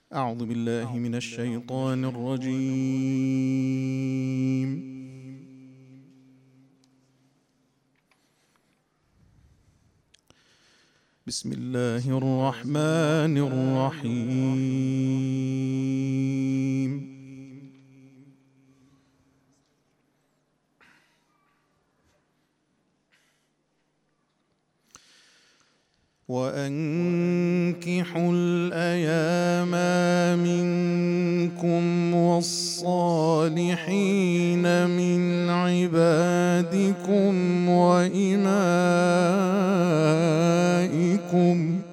أعوذ بالله من الشيطان الرجيم. بسم الله الرحمن الرحيم. وأنكحوا الأيام منكم والصالحين من عبادكم وإمائكم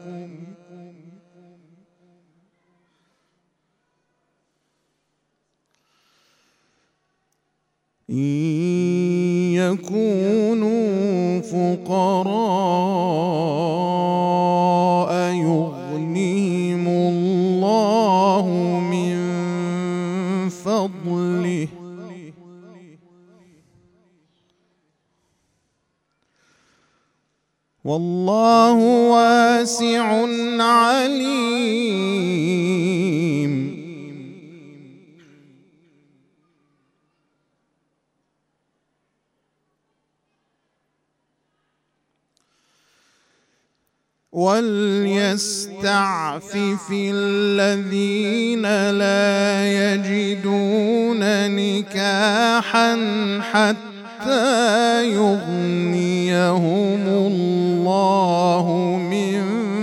إن يكونوا فقراء يغنيهم الله من فضله والله واسع عليم. وليستعفف الذين لا يجدون نكاحا حتى يغنيهم الله من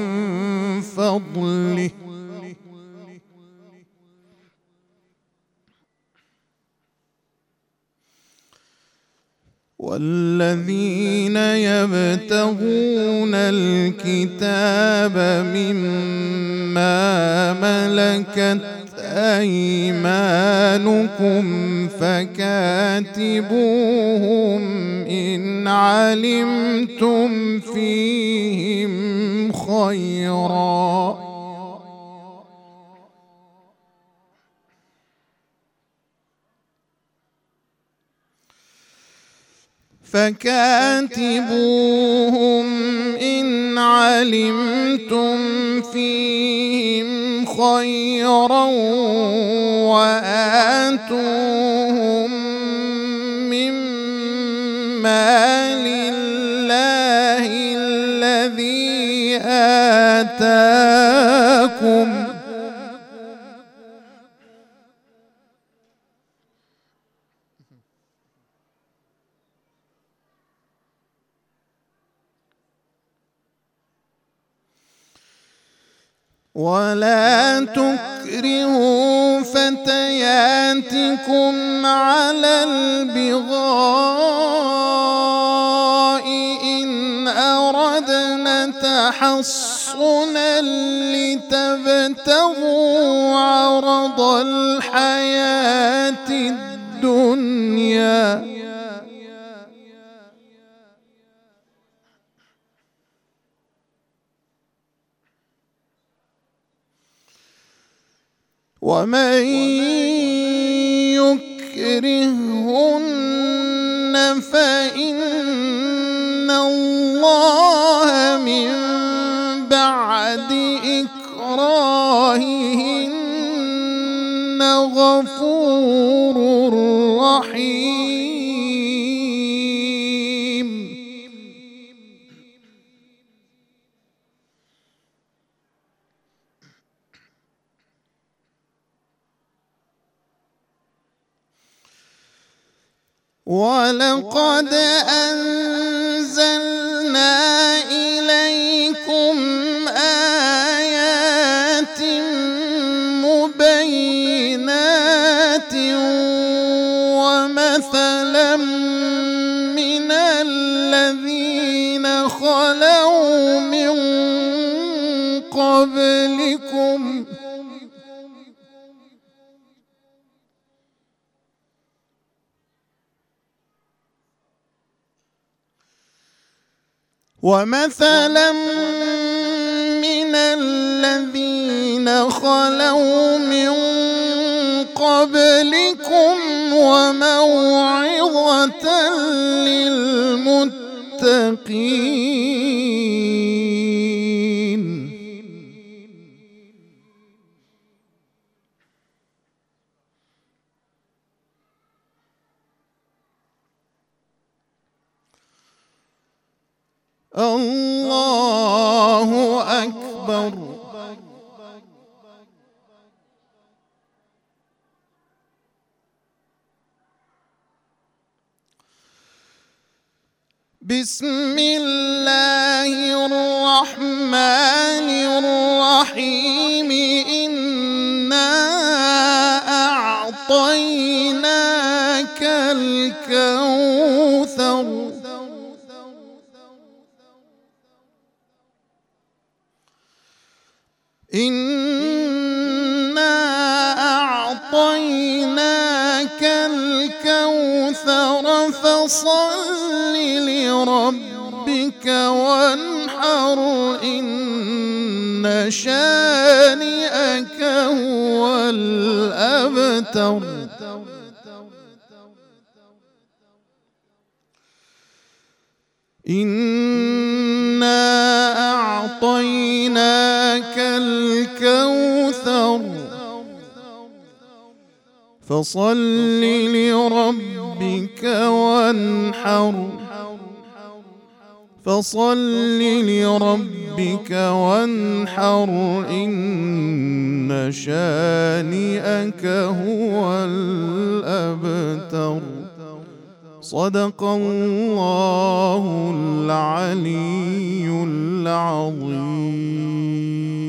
فضله والذين يبتغون الكتاب مما ملكت أيمانكم فكاتبوهم إن علمتم فيهم خيرا إن علمتم فيهم خيرا وآتوهم من مال الله الذي آتاكم ولا تكرهوا فتياتكم على البغاء إن أردنا تحصنا لتبتغوا عرض الحياة الدنيا ومن يكرهن فإن الله من بعد إكراههن غفور رحيم. ولقد أنزلنا إليكم آيات مبينات ومثلا من الذين خلوا من قبلكم وموعظة للمتقين. الله أكبر. بسم الله الرحمن الرحيم. إنا أعطيناك الكوثر. إنا أعطيناك الكوثر فصل لربك وانحر إن شانئك هو الأبتر. إنا أعطيناك الكوثر فصل لربك وانحر. فصل لربك وانحر إن شانئك هو الأبتر. صدق الله العلي العظيم.